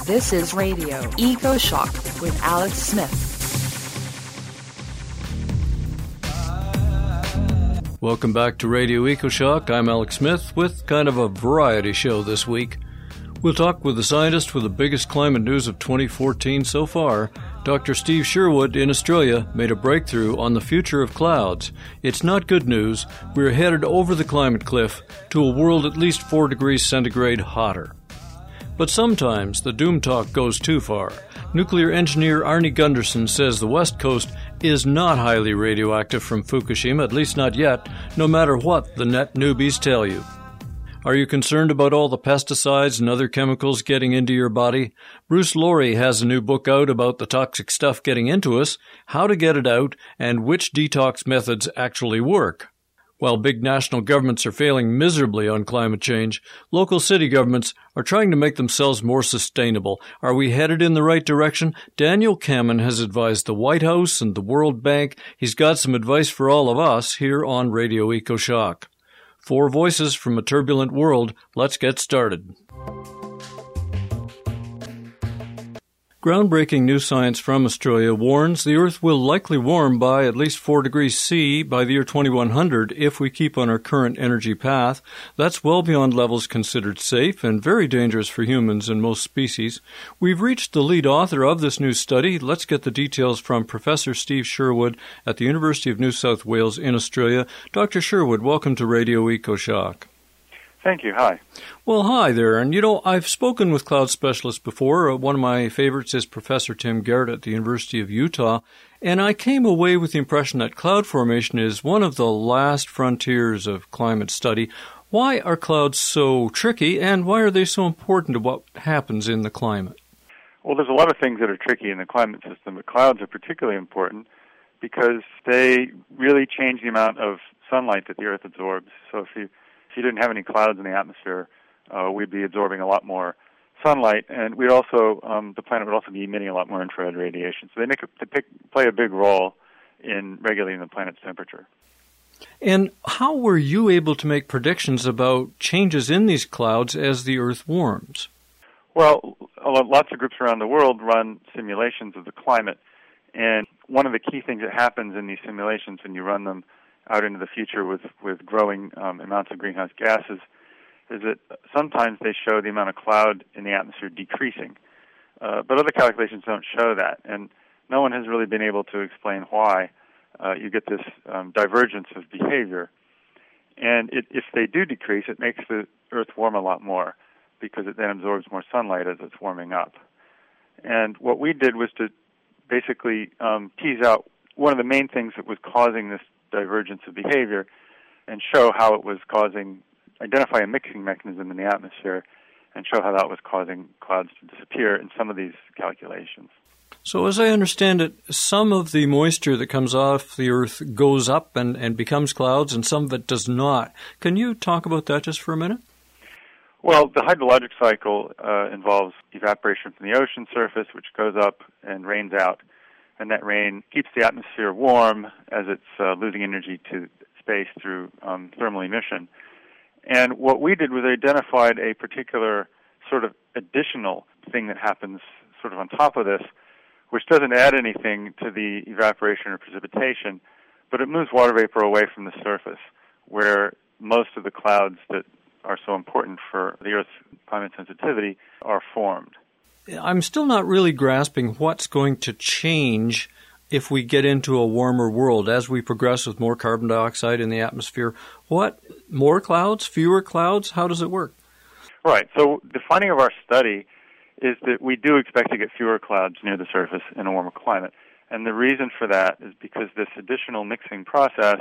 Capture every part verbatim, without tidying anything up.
This is Radio Eco Shock with Alex Smith. Welcome back to Radio Eco Shock. I'm Alex Smith with kind of a variety show this week. We'll talk with the scientist with the biggest climate news of twenty fourteen so far. Doctor Steve Sherwood in Australia made a breakthrough on the future of clouds. It's not good news. We're headed over the climate cliff to a world at least four degrees centigrade hotter. But sometimes the doom talk goes too far. Nuclear engineer Arnie Gunderson says the West Coast is not highly radioactive from Fukushima, at least not yet, no matter what the net newbies tell you. Are you concerned about all the pesticides and other chemicals getting into your body? Bruce Laurie has a new book out about the toxic stuff getting into us, how to get it out, and which detox methods actually work. While big national governments are failing miserably on climate change, local city governments are trying to make themselves more sustainable. Are we headed in the right direction? Daniel Kammen has advised the White House and the World Bank. He's got some advice for all of us here on Radio Eco Shock. Four voices from a turbulent world. Let's get started. Groundbreaking new science from Australia warns the Earth will likely warm by at least four degrees C by the year twenty-one hundred if we keep on our current energy path. That's well beyond levels considered safe and very dangerous for humans and most species. We've reached the lead author of this new study. Let's get the details from Professor Steve Sherwood at the University of New South Wales in Australia. Doctor Sherwood, welcome to Radio Eco Shock. Thank you. Hi. Well, hi there. And, you know, I've spoken with cloud specialists before. Uh, one of my favorites is Professor Tim Garrett at the University of Utah. And I came away with the impression that cloud formation is one of the last frontiers of climate study. Why are clouds so tricky, and why are they so important to what happens in the climate? Well, there's a lot of things that are tricky in the climate system, but clouds are particularly important because they really change the amount of sunlight that the Earth absorbs. So if you If you didn't have any clouds in the atmosphere, uh, we'd be absorbing a lot more sunlight, and we'd also um, the planet would also be emitting a lot more infrared radiation. So they make a, they pick, play a big role in regulating the planet's temperature. And how were you able to make predictions about changes in these clouds as the Earth warms? Well, a lot, lots of groups around the world run simulations of the climate, and one of the key things that happens in these simulations when you run them out into the future with, with growing um, amounts of greenhouse gases is that sometimes they show the amount of cloud in the atmosphere decreasing. Uh, but other calculations don't show that, and no one has really been able to explain why uh, you get this um, divergence of behavior. And it, if they do decrease, it makes the Earth warm a lot more because it then absorbs more sunlight as it's warming up. And what we did was to basically um, tease out one of the main things that was causing this divergence of behavior and show how it was causing, identify a mixing mechanism in the atmosphere and show how that was causing clouds to disappear in some of these calculations. So as I understand it, some of the moisture that comes off the Earth goes up and, and becomes clouds, and some of it does not. Can you talk about that just for a minute? Well, the hydrologic cycle uh, involves evaporation from the ocean surface, which goes up and rains out. And that rain keeps the atmosphere warm as it's uh, losing energy to space through um, thermal emission. And what we did was identified a particular sort of additional thing that happens sort of on top of this, which doesn't add anything to the evaporation or precipitation, but it moves water vapor away from the surface, where most of the clouds that are so important for the Earth's climate sensitivity are formed. I'm still not really grasping what's going to change if we get into a warmer world as we progress with more carbon dioxide in the atmosphere. What? More clouds? Fewer clouds? How does it work? Right. So the finding of our study is that we do expect to get fewer clouds near the surface in a warmer climate. And the reason for that is because this additional mixing process,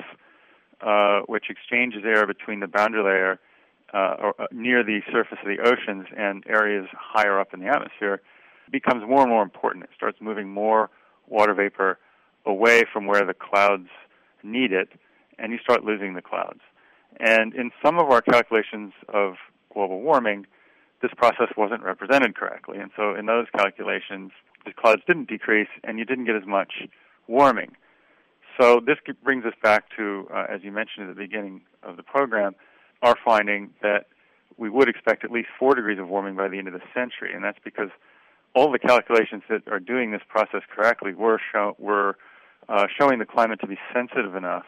uh, which exchanges air between the boundary layer Uh, or, uh, near the surface of the oceans and areas higher up in the atmosphere, becomes more and more important. It starts moving more water vapor away from where the clouds need it, and you start losing the clouds. And in some of our calculations of global warming, this process wasn't represented correctly. And so in those calculations, the clouds didn't decrease, and you didn't get as much warming. So this brings us back to, uh, as you mentioned at the beginning of the program, our finding that we would expect at least four degrees of warming by the end of the century, and that's because all the calculations that are doing this process correctly were show, were uh, showing the climate to be sensitive enough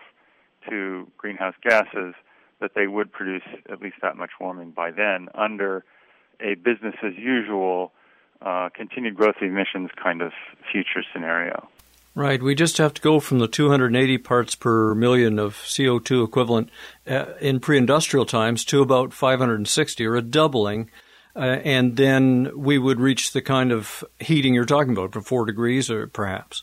to greenhouse gases that they would produce at least that much warming by then under a business-as-usual uh, continued growth of emissions kind of future scenario. Right. We just have to go from the two hundred eighty parts per million of C O two equivalent uh, in pre-industrial times to about five hundred sixty, or a doubling, uh, and then we would reach the kind of heating you're talking about, for four degrees or perhaps.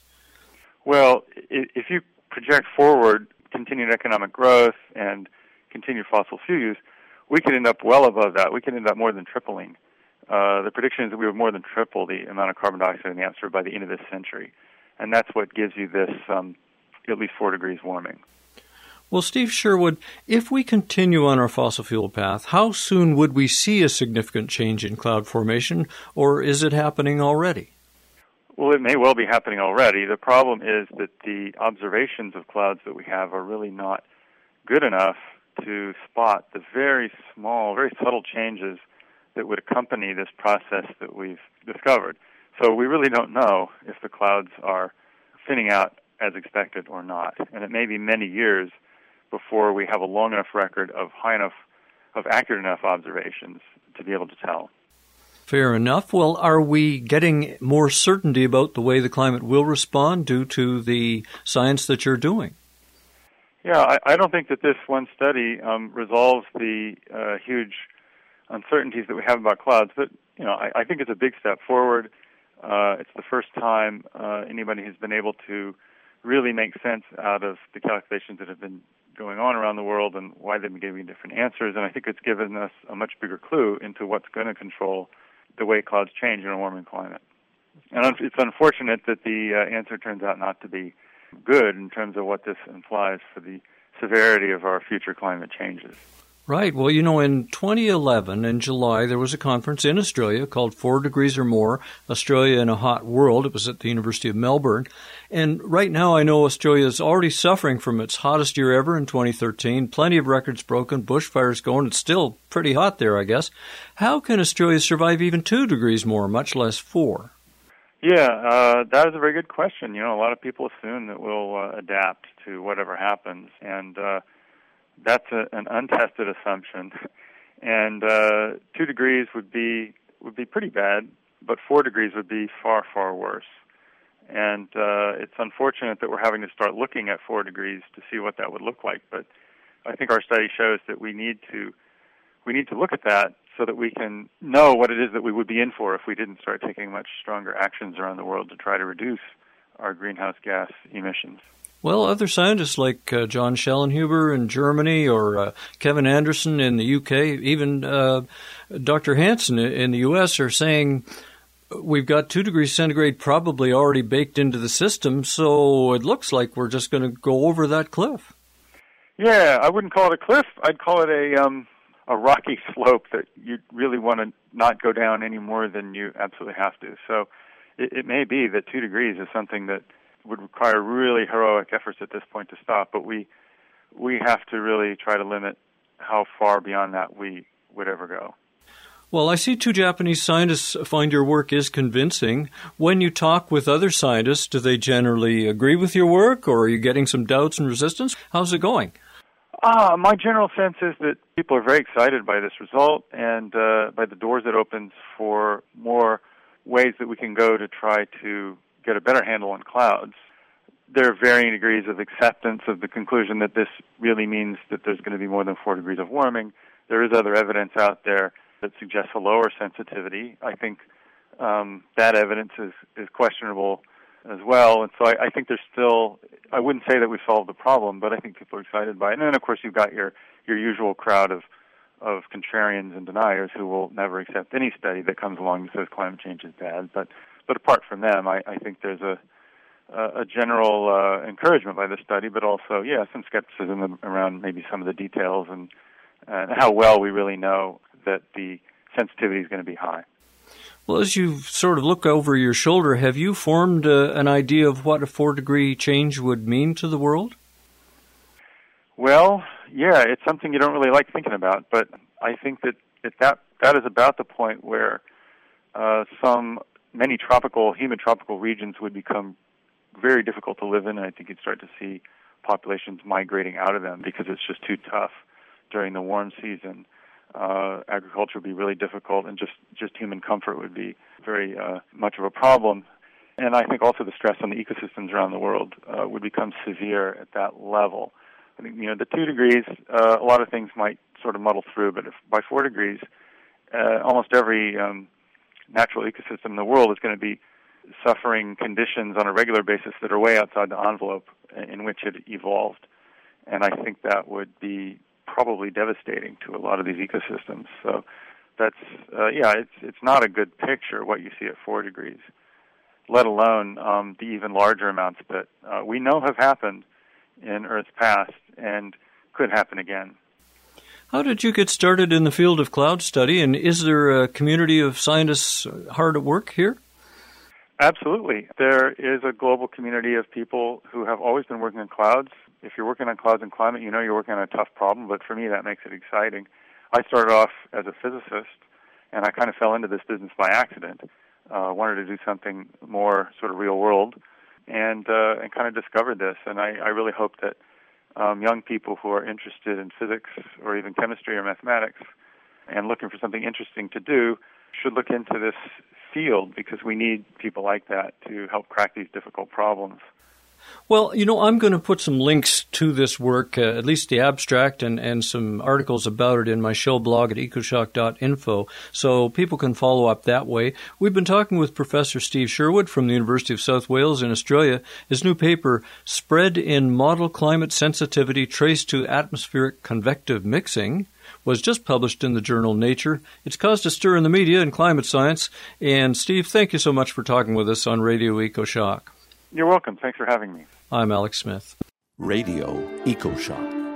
Well, if you project forward continued economic growth and continued fossil fuel use, we could end up well above that. We could end up more than tripling. Uh, the prediction is that we would more than triple the amount of carbon dioxide in the atmosphere by the end of this century. And that's what gives you this um, at least four degrees warming. Well, Steve Sherwood, if we continue on our fossil fuel path, how soon would we see a significant change in cloud formation, or is it happening already? Well, it may well be happening already. The problem is that the observations of clouds that we have are really not good enough to spot the very small, very subtle changes that would accompany this process that we've discovered. So we really don't know if the clouds are thinning out as expected or not. And it may be many years before we have a long enough record of high enough, of accurate enough observations to be able to tell. Fair enough. Well, are we getting more certainty about the way the climate will respond due to the science that you're doing? Yeah, I, I don't think that this one study um, resolves the uh, huge uncertainties that we have about clouds, but you know, I, I think it's a big step forward. Uh, it's the first time uh, anybody has been able to really make sense out of the calculations that have been going on around the world and why they've been giving different answers. And I think it's given us a much bigger clue into what's going to control the way clouds change in a warming climate. And it's unfortunate that the uh, answer turns out not to be good in terms of what this implies for the severity of our future climate changes. Right. Well, you know, in twenty eleven, in July, there was a conference in Australia called Four Degrees or More, Australia in a Hot World. It was at the University of Melbourne. And right now, I know Australia is already suffering from its hottest year ever in twenty thirteen. Plenty of records broken, bushfires going. It's still pretty hot there, I guess. How can Australia survive even two degrees more, much less four? Yeah, uh, that is a very good question. You know, a lot of people assume that we'll uh, adapt to whatever happens, and uh, that's a, an untested assumption. And uh, two degrees would be would be pretty bad, but four degrees would be far, far worse. And uh, it's unfortunate that we're having to start looking at four degrees to see what that would look like. But I think our study shows that we need to we need to look at that so that we can know what it is that we would be in for if we didn't start taking much stronger actions around the world to try to reduce our greenhouse gas emissions. Well, other scientists like uh, John Schellenhuber in Germany or uh, Kevin Anderson in the U K, even uh, Doctor Hansen in the U S are saying we've got two degrees centigrade probably already baked into the system, so it looks like we're just going to go over that cliff. Yeah, I wouldn't call it a cliff. I'd call it a um, a rocky slope that you really want to not go down any more than you absolutely have to. So it, it may be that two degrees is something that would require really heroic efforts at this point to stop, but we we have to really try to limit how far beyond that we would ever go. Well, I see two Japanese scientists find your work is convincing. When you talk with other scientists, do they generally agree with your work, or are you getting some doubts and resistance? How's it going? Uh, my general sense is that people are very excited by this result and uh, by the doors it opens for more ways that we can go to try to get a better handle on clouds. There are varying degrees of acceptance of the conclusion that this really means that there's going to be more than four degrees of warming. There is other evidence out there that suggests a lower sensitivity. I think um, that evidence is, is questionable as well. And so I, I think there's still, I wouldn't say that we solved the problem, but I think people are excited by it. And then, of course, you've got your, your usual crowd of, of contrarians and deniers who will never accept any study that comes along that says climate change is bad. But but apart from them, I, I think there's a, a general uh, encouragement by this study, but also, yeah, some skepticism around maybe some of the details and, and how well we really know that the sensitivity is going to be high. Well, as you sort of look over your shoulder, have you formed uh, an idea of what a four-degree change would mean to the world? Well, yeah, it's something you don't really like thinking about, but I think that it, that that is about the point where uh, some many tropical, humid tropical regions would become very difficult to live in, and I think you'd start to see populations migrating out of them because it's just too tough during the warm season. Uh, agriculture would be really difficult, and just, just human comfort would be very uh, much of a problem. And I think also the stress on the ecosystems around the world uh, would become severe at that level. I think, you know, the two degrees, uh, a lot of things might sort of muddle through, but if by four degrees, uh, almost every um, natural ecosystem in the world is going to be suffering conditions on a regular basis that are way outside the envelope in which it evolved. And I think that would be probably devastating to a lot of these ecosystems. So that's, uh, yeah, it's it's not a good picture, what you see at four degrees, let alone um, the even larger amounts that uh, we know have happened in Earth's past and could happen again. How did you get started in the field of cloud study, and is there a community of scientists hard at work here? Absolutely. There is a global community of people who have always been working on clouds. If you're working on clouds and climate, you know you're working on a tough problem, but for me that makes it exciting. I started off as a physicist, and I kind of fell into this business by accident. I uh, wanted to do something more sort of real world, and uh, and kind of discovered this. And I, I really hope that um, young people who are interested in physics or even chemistry or mathematics and looking for something interesting to do should look into this field, because we need people like that to help crack these difficult problems. Well, you know, I'm going to put some links to this work, uh, at least the abstract, and, and some articles about it in my show blog at ecoshock dot info, so people can follow up that way. We've been talking with Professor Steve Sherwood from the University of South Wales in Australia. His new paper, Spread in Model Climate Sensitivity Traced to Atmospheric Convective Mixing, was just published in the journal Nature. It's caused a stir in the media and climate science. And Steve, thank you so much for talking with us on Radio EcoShock. You're welcome. Thanks for having me. I'm Alex Smith. Radio EcoShock.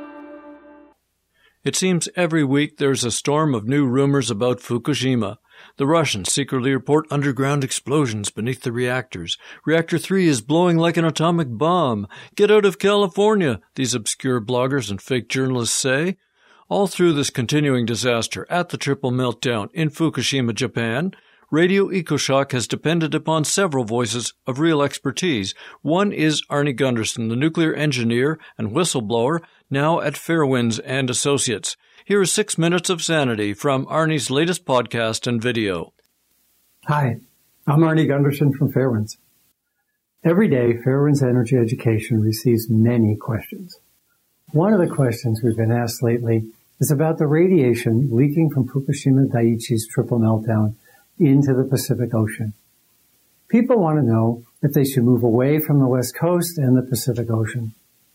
It seems every week there's a storm of new rumors about Fukushima. The Russians secretly report underground explosions beneath the reactors. Reactor three is blowing like an atomic bomb. Get out of California, these obscure bloggers and fake journalists say. All through this continuing disaster at the triple meltdown in Fukushima, Japan, Radio EcoShock has depended upon several voices of real expertise. One is Arnie Gunderson, the nuclear engineer and whistleblower, now at Fairewinds and Associates. Here is six minutes of sanity from Arnie's latest podcast and video. Hi, I'm Arnie Gunderson from Fairewinds. Every day, Fairewinds Energy Education receives many questions. One of the questions we've been asked lately is about the radiation leaking from Fukushima Daiichi's triple meltdown into the Pacific Ocean. People want to know if they should move away from the West Coast and the Pacific Ocean.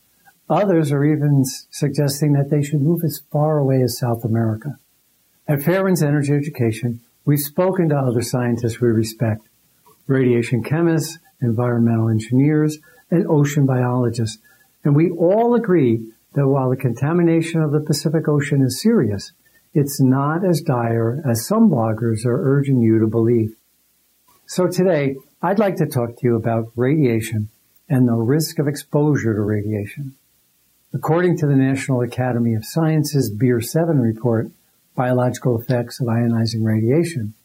Others are even suggesting that they should move as far away as South America. At Fairewinds Energy Education, we've spoken to other scientists we respect, radiation chemists, environmental engineers, and ocean biologists, and we all agree that while the contamination of the Pacific Ocean is serious, it's not as dire as some bloggers are urging you to believe. So today, I'd like to talk to you about radiation and the risk of exposure to radiation. According to the National Academy of Sciences B I R seven report, Biological Effects of Ionizing Radiation,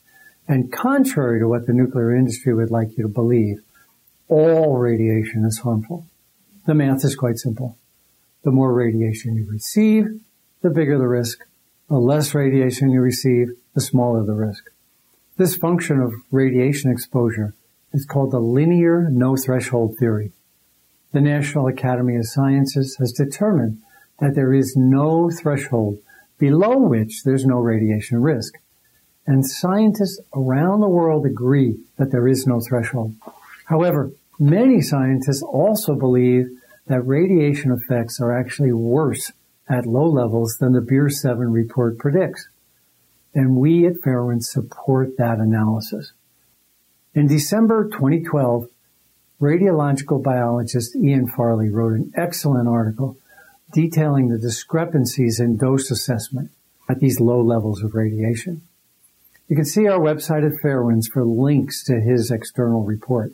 and contrary to what the nuclear industry would like you to believe, all radiation is harmful. The math is quite simple. The more radiation you receive, the bigger the risk. The less radiation you receive, the smaller the risk. This function of radiation exposure is called the linear no-threshold theory. The National Academy of Sciences has determined that there is no threshold below which there's no radiation risk. And scientists around the world agree that there is no threshold. However, many scientists also believe that radiation effects are actually worse at low levels than the B I R seven report predicts. And we at Fairewinds support that analysis. In December twenty twelve, radiological biologist Ian Farley wrote an excellent article detailing the discrepancies in dose assessment at these low levels of radiation. You can see our website at Fairewinds for links to his external report.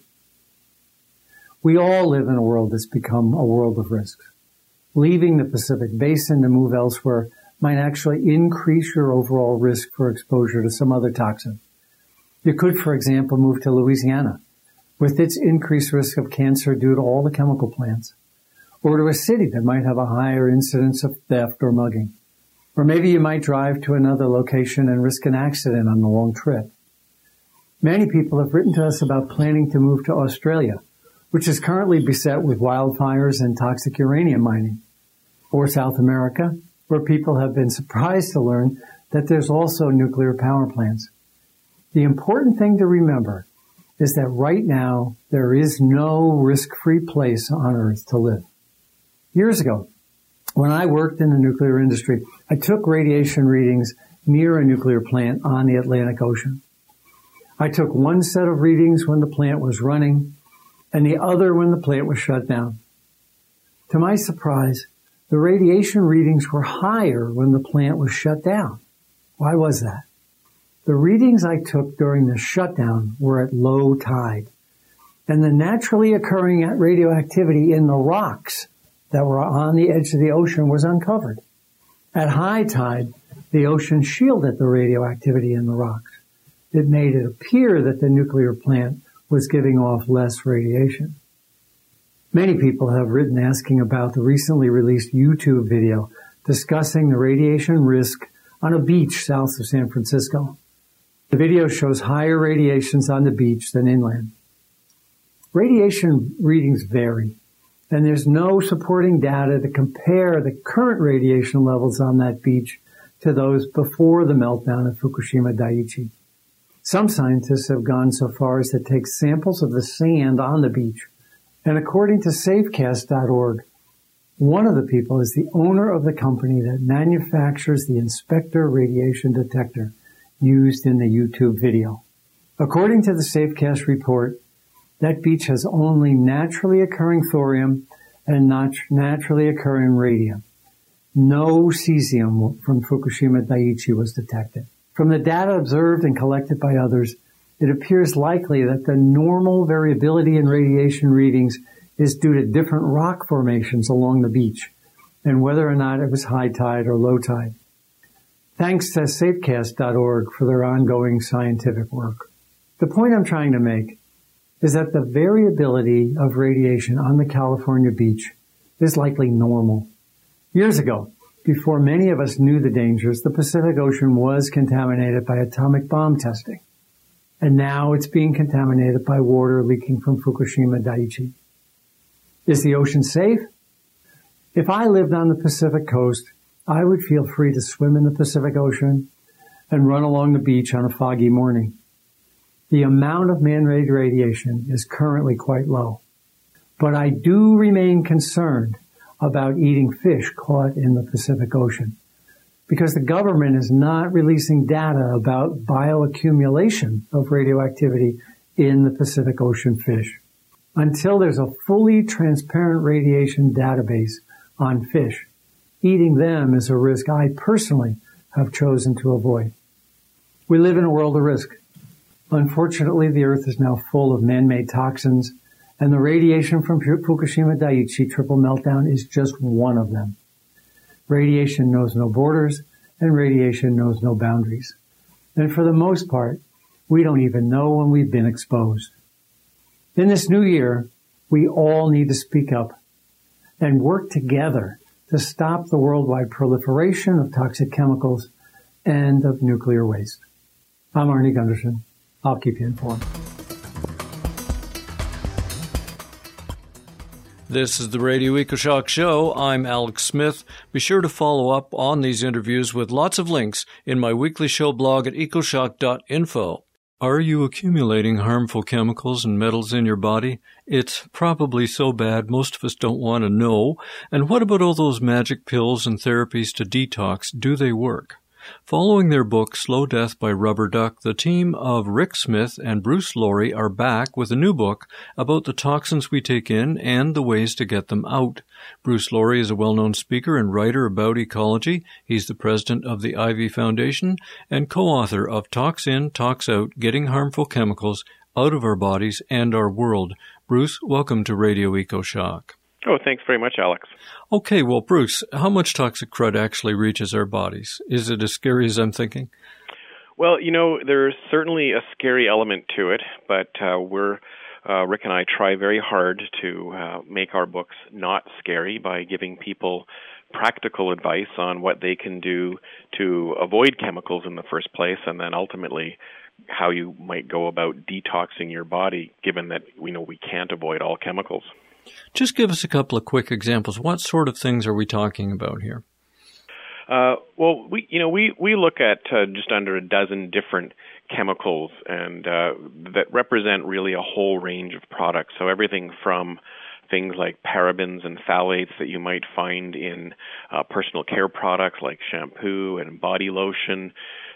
We all live in a world that's become a world of risks. Leaving the Pacific Basin to move elsewhere might actually increase your overall risk for exposure to some other toxin. You could, for example, move to Louisiana, with its increased risk of cancer due to all the chemical plants, or to a city that might have a higher incidence of theft or mugging. Or maybe you might drive to another location and risk an accident on the long trip. Many people have written to us about planning to move to Australia, which is currently beset with wildfires and toxic uranium mining, or South America, where people have been surprised to learn that there's also nuclear power plants. The important thing to remember is that right now there is no risk-free place on Earth to live. Years ago, when I worked in the nuclear industry, I took radiation readings near a nuclear plant on the Atlantic Ocean. I took one set of readings when the plant was running and the other when the plant was shut down. To my surprise, the radiation readings were higher when the plant was shut down. Why was that? The readings I took during the shutdown were at low tide, and the naturally occurring radioactivity in the rocks that were on the edge of the ocean was uncovered. At high tide, the ocean shielded the radioactivity in the rocks. It made it appear that the nuclear plant was giving off less radiation. Many people have written asking about the recently released YouTube video discussing the radiation risk on a beach south of San Francisco. The video shows higher radiations on the beach than inland. Radiation readings vary, and there's no supporting data to compare the current radiation levels on that beach to those before the meltdown at Fukushima Daiichi. Some scientists have gone so far as to take samples of the sand on the beach, and according to Safecast dot org, one of the people is the owner of the company that manufactures the Inspector radiation detector used in the YouTube video. According to the Safecast report, that beach has only naturally occurring thorium and not naturally occurring radium. No cesium from Fukushima Daiichi was detected. From the data observed and collected by others, it appears likely that the normal variability in radiation readings is due to different rock formations along the beach and whether or not it was high tide or low tide. Thanks to Safecast dot org for their ongoing scientific work. The point I'm trying to make is that the variability of radiation on the California beach is likely normal. Years ago, before many of us knew the dangers, the Pacific Ocean was contaminated by atomic bomb testing. And now it's being contaminated by water leaking from Fukushima Daiichi. Is the ocean safe? If I lived on the Pacific coast, I would feel free to swim in the Pacific Ocean and run along the beach on a foggy morning. The amount of man-made radiation is currently quite low. But I do remain concerned about eating fish caught in the Pacific Ocean because the government is not releasing data about bioaccumulation of radioactivity in the Pacific Ocean fish. Until there's a fully transparent radiation database on fish, eating them is a risk I personally have chosen to avoid. We live in a world of risk. Unfortunately, the Earth is now full of man-made toxins, and the radiation from Fukushima Daiichi triple meltdown is just one of them. Radiation knows no borders, and radiation knows no boundaries. And for the most part, we don't even know when we've been exposed. In this new year, we all need to speak up and work together to stop the worldwide proliferation of toxic chemicals and of nuclear waste. I'm Arnie Gunderson. I'll keep you informed. This is the Radio EcoShock Show. I'm Alex Smith. Be sure to follow up on these interviews with lots of links in my weekly show blog at ecoshock dot info. Are you accumulating harmful chemicals and metals in your body? It's probably so bad most of us don't want to know. And what about all those magic pills and therapies to detox? Do they work? Following their book, Slow Death by Rubber Duck, the team of Rick Smith and Bruce Laurie are back with a new book about the toxins we take in and the ways to get them out. Bruce Laurie is a well-known speaker and writer about ecology. He's the president of the Ivy Foundation and co-author of Tox In, Tox Out, Getting Harmful Chemicals Out of Our Bodies and Our World. Bruce, welcome to Radio EcoShock. Oh, thanks very much, Alex. Okay, well, Bruce, how much toxic crud actually reaches our bodies? Is it as scary as I'm thinking? Well, you know, there's certainly a scary element to it, but uh, we're uh, Rick and I try very hard to uh, make our books not scary by giving people practical advice on what they can do to avoid chemicals in the first place, and then ultimately how you might go about detoxing your body, given that we know we can't avoid all chemicals. Just give us a couple of quick examples. What sort of things are we talking about here? Uh, well, we you know we we look at uh, just under a dozen different chemicals, and uh, that represent really a whole range of products. So everything from things like parabens and phthalates that you might find in uh, personal care products like shampoo and body lotion,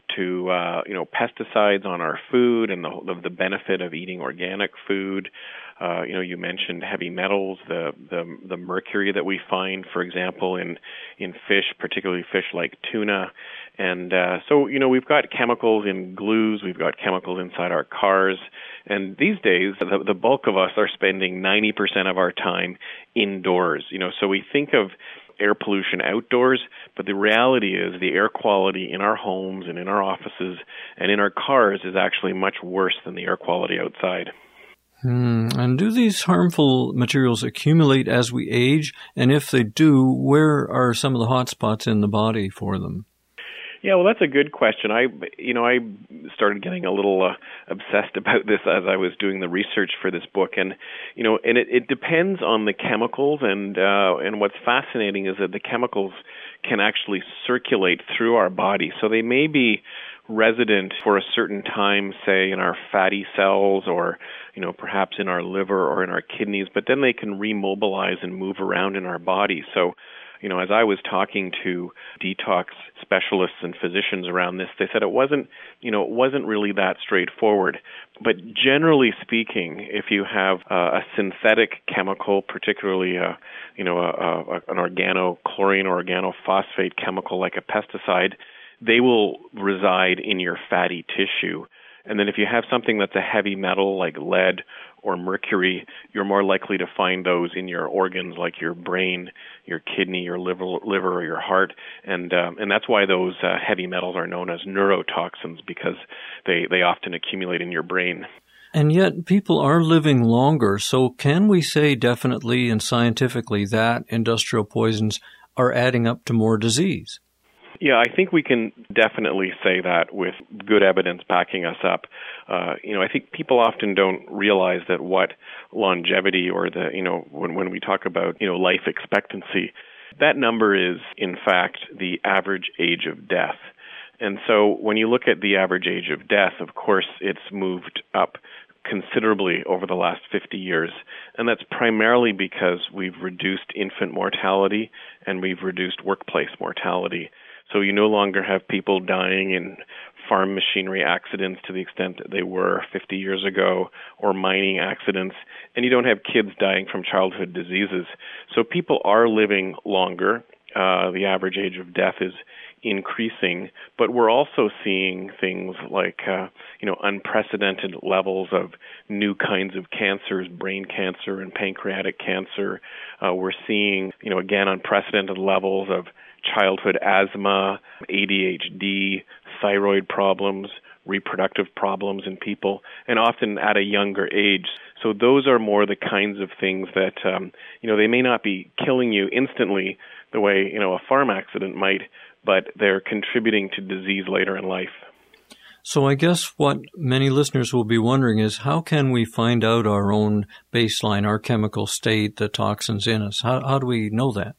to uh, you know pesticides on our food and the the benefit of eating organic food. Uh, you know, you mentioned heavy metals, the, the the mercury that we find, for example, in in fish, particularly fish like tuna. And uh, so, you know, we've got chemicals in glues, we've got chemicals inside our cars, and these days, the, the bulk of us are spending ninety percent of our time indoors. You know, so we think of air pollution outdoors, but the reality is the air quality in our homes and in our offices and in our cars is actually much worse than the air quality outside. Hmm. And do these harmful materials accumulate as we age? And if they do, where are some of the hot spots in the body for them? Yeah, well, that's a good question. I, you know, I started getting a little uh, obsessed about this as I was doing the research for this book, and you know, and it, it depends on the chemicals. And uh, and what's fascinating is that the chemicals can actually circulate through our body, so they may be resident for a certain time, say in our fatty cells, or you know, perhaps in our liver or in our kidneys, but then they can remobilize and move around in our body. So, you know, as I was talking to detox specialists and physicians around this, they said it wasn't, you know, it wasn't really that straightforward. But generally speaking, if you have uh, a synthetic chemical, particularly, a, you know, a, a, an organochlorine or organophosphate chemical like a pesticide, they will reside in your fatty tissue. And then if you have something that's a heavy metal like lead or mercury, you're more likely to find those in your organs like your brain, your kidney, your liver, liver or your heart. And um, and that's why those uh, heavy metals are known as neurotoxins, because they, they often accumulate in your brain. And yet people are living longer. So can we say definitely and scientifically that industrial poisons are adding up to more disease? Yeah, I think we can definitely say that with good evidence backing us up. Uh, you know, I think people often don't realize that what longevity or the, you know, when, when we talk about, you know, life expectancy, that number is, in fact, the average age of death. And so when you look at the average age of death, of course, it's moved up considerably over the last fifty years, and that's primarily because we've reduced infant mortality and we've reduced workplace mortality. So you no longer have people dying in farm machinery accidents to the extent that they were fifty years ago, or mining accidents, and you don't have kids dying from childhood diseases. So people are living longer. Uh, the average age of death is increasing, but we're also seeing things like, uh, you know, unprecedented levels of new kinds of cancers, brain cancer and pancreatic cancer. Uh, we're seeing, you know, again, unprecedented levels of childhood asthma, A D H D, thyroid problems, reproductive problems in people, and often at a younger age. So those are more the kinds of things that, um, you know, they may not be killing you instantly the way, you know, a farm accident might, but they're contributing to disease later in life. So I guess what many listeners will be wondering is, how can we find out our own baseline, our chemical state, the toxins in us? How, how do we know that?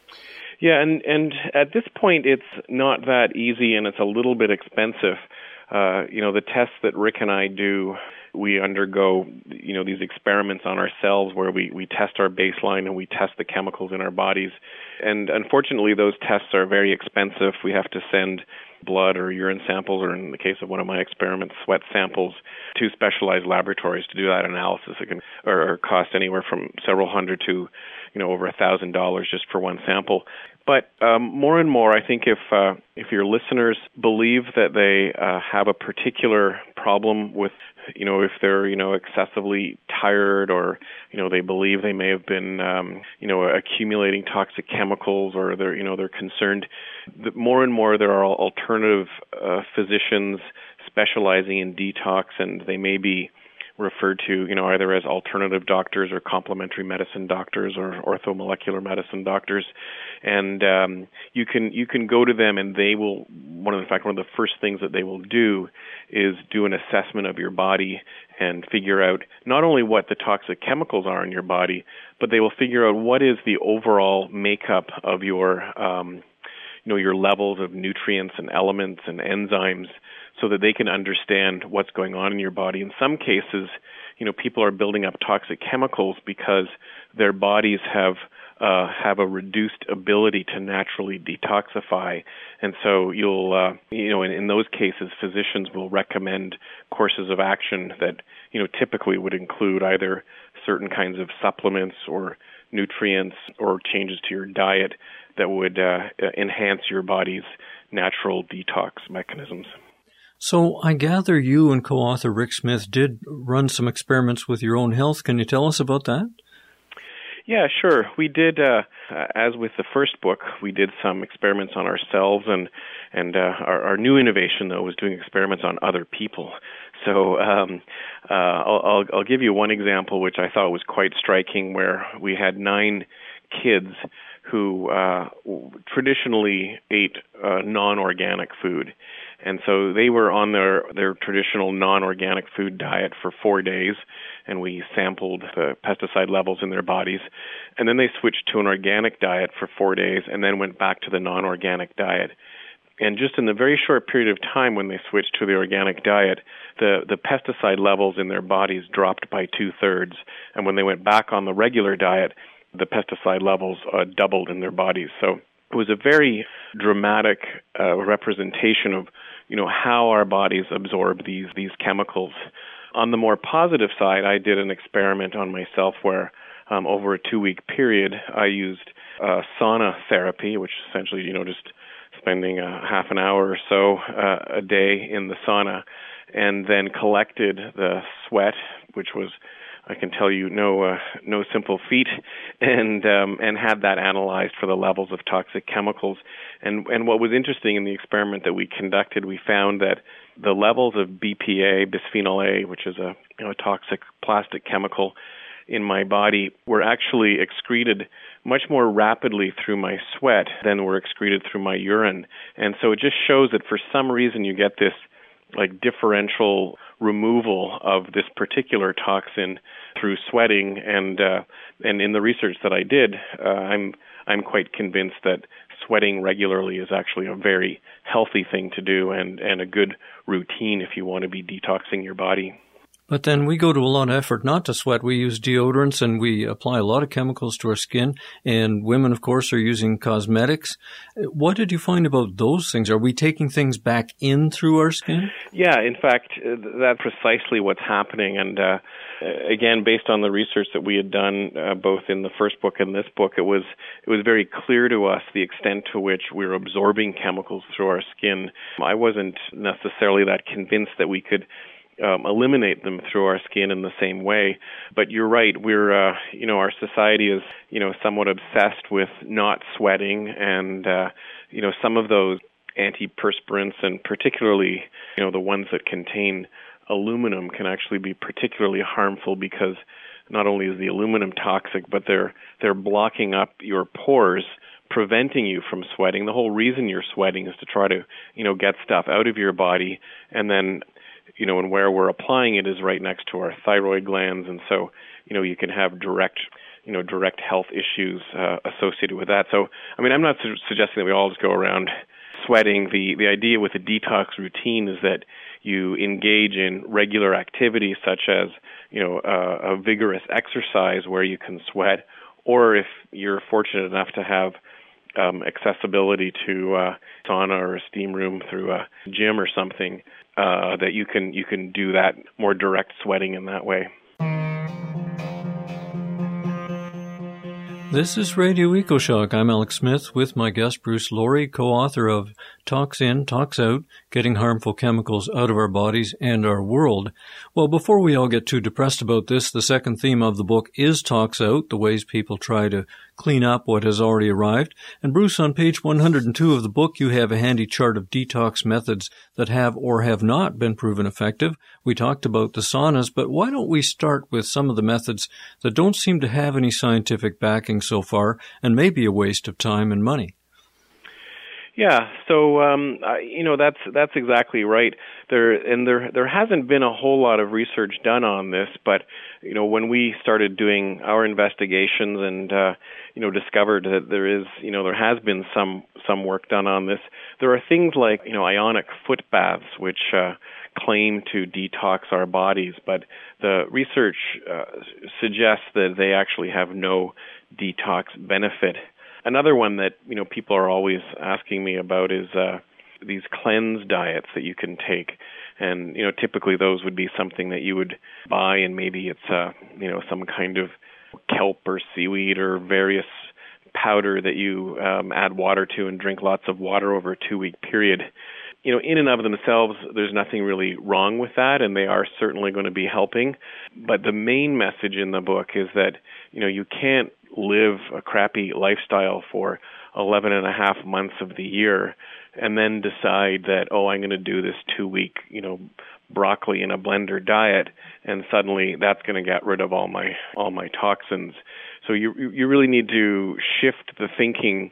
Yeah, and, and at this point, it's not that easy, and it's a little bit expensive. Uh, you know, the tests that Rick and I do, we undergo, you know, these experiments on ourselves where we, we test our baseline and we test the chemicals in our bodies. And unfortunately, those tests are very expensive. We have to send blood or urine samples, or in the case of one of my experiments, sweat samples, to specialized laboratories to do that analysis. It can or, or cost anywhere from several hundred to, you know, over a thousand dollars just for one sample. But um, more and more, I think if uh, if your listeners believe that they uh, have a particular problem with, you know, if they're, you know, excessively tired, or, you know, they believe they may have been, um, you know, accumulating toxic chemicals, or they're, you know, they're concerned, that more and more there are alternative uh, physicians, specializing in detox, and they may be referred to, you know, either as alternative doctors or complementary medicine doctors or orthomolecular medicine doctors. And um, you can you can go to them, and they will, one of the, in fact, one of the first things that they will do is do an assessment of your body and figure out not only what the toxic chemicals are in your body, but they will figure out what is the overall makeup of your, um, you know, your levels of nutrients and elements and enzymes, so that they can understand what's going on in your body. In some cases, you know, people are building up toxic chemicals because their bodies have uh, have a reduced ability to naturally detoxify. And so you'll, uh, you know, in, in those cases, physicians will recommend courses of action that, you know, typically would include either certain kinds of supplements or nutrients or changes to your diet that would uh, enhance your body's natural detox mechanisms. So I gather you and co-author Rick Smith did run some experiments with your own health. Can you tell us about that? Yeah, sure. We did, uh, as with the first book, we did some experiments on ourselves, and and uh, our, our new innovation, though, was doing experiments on other people. So um, uh, I'll, I'll, I'll give you one example, which I thought was quite striking, where we had nine kids who uh, traditionally ate uh, non-organic food. And so they were on their, their traditional non-organic food diet for four days, and we sampled the pesticide levels in their bodies. And then they switched to an organic diet for four days and then went back to the non-organic diet. And just in the very short period of time when they switched to the organic diet, the, the pesticide levels in their bodies dropped by two-thirds. And when they went back on the regular diet, the pesticide levels uh, doubled in their bodies. So it was a very dramatic uh, representation of, you know, how our bodies absorb these these chemicals. On the more positive side, I did an experiment on myself where um, over a two-week period, I used uh, sauna therapy, which essentially, you know, just spending a half an hour or so uh, a day in the sauna, and then collected the sweat, which was, I can tell you, no uh, no simple feat, and um, and had that analyzed for the levels of toxic chemicals. And and what was interesting in the experiment that we conducted, we found that the levels of B P A, bisphenol A, which is a, you know, a toxic plastic chemical in my body, were actually excreted much more rapidly through my sweat than were excreted through my urine. And so it just shows that for some reason you get this like differential removal of this particular toxin through sweating, and uh, and in the research that I did, uh, I'm I'm quite convinced that sweating regularly is actually a very healthy thing to do, and, and a good routine if you want to be detoxing your body. But then we go to a lot of effort not to sweat. We use deodorants and we apply a lot of chemicals to our skin. And women, of course, are using cosmetics. What did you find about those things? Are we taking things back in through our skin? Yeah, in fact, that's precisely what's happening. And uh, again, based on the research that we had done, uh, both in the first book and this book, it was it was very clear to us the extent to which we were absorbing chemicals through our skin. I wasn't necessarily that convinced that we could Um, eliminate them through our skin in the same way. But you're right, we're, uh, you know, our society is, you know, somewhat obsessed with not sweating, and, uh, you know, some of those antiperspirants, and particularly, you know, the ones that contain aluminum, can actually be particularly harmful because not only is the aluminum toxic, but they're, they're blocking up your pores, preventing you from sweating. The whole reason you're sweating is to try to, you know, get stuff out of your body, and then you know, and where we're applying it is right next to our thyroid glands, and so, you know, you can have direct, you know, direct health issues uh, associated with that. So, I mean, I'm not su- suggesting that we all just go around sweating. The the idea with a detox routine is that you engage in regular activities such as, you know, uh, a vigorous exercise where you can sweat, or if you're fortunate enough to have um, accessibility to uh, sauna or a steam room through a gym or something, Uh, that you can you can do that more direct sweating in that way. This is Radio EcoShock. I'm Alex Smith with my guest Bruce Lawrie, co-author of Tox In, Tox Out, getting harmful chemicals out of our bodies and our world. Well, before we all get too depressed about this, the second theme of the book is Tox Out, the ways people try to clean up what has already arrived. And Bruce, on page one hundred two of the book, you have a handy chart of detox methods that have or have not been proven effective. We talked about the saunas, but why don't we start with some of the methods that don't seem to have any scientific backing so far and may be a waste of time and money? Yeah, so um, uh, you know that's that's exactly right. There and there there hasn't been a whole lot of research done on this, but you know when we started doing our investigations and uh, you know discovered that there is you know there has been some some work done on this. There are things like you know ionic foot baths, which uh, claim to detox our bodies, but the research uh, suggests that they actually have no detox benefit. Another one that, you know, people are always asking me about is uh, these cleanse diets that you can take. And, you know, typically those would be something that you would buy, and maybe it's, uh, you know, some kind of kelp or seaweed or various powder that you um, add water to and drink lots of water over a two-week period. You know, in and of themselves, there's nothing really wrong with that, and they are certainly going to be helping. But the main message in the book is that, you know, you can't live a crappy lifestyle for eleven and a half months of the year and then decide that, oh, I'm going to do this two-week, you know, broccoli in a blender diet, and suddenly that's going to get rid of all my all my toxins. So you you really need to shift the thinking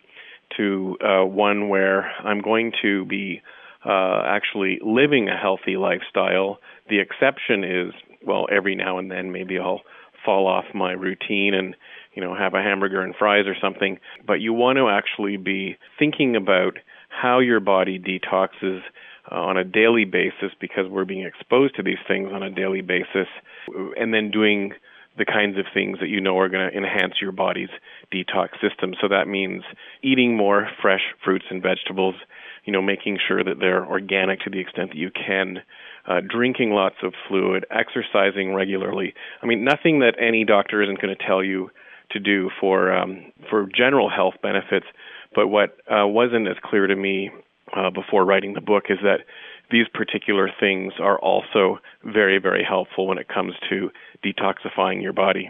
to uh, one where I'm going to be uh, actually living a healthy lifestyle. The exception is, well, every now and then maybe I'll fall off my routine and, you know, have a hamburger and fries or something. But you want to actually be thinking about how your body detoxes uh, on a daily basis, because we're being exposed to these things on a daily basis, and then doing the kinds of things that you know are going to enhance your body's detox system. So that means eating more fresh fruits and vegetables, you know, making sure that they're organic to the extent that you can, uh, drinking lots of fluid, exercising regularly. I mean, nothing that any doctor isn't going to tell you to do for um, for general health benefits. But what uh, wasn't as clear to me uh, before writing the book is that these particular things are also very, very helpful when it comes to detoxifying your body.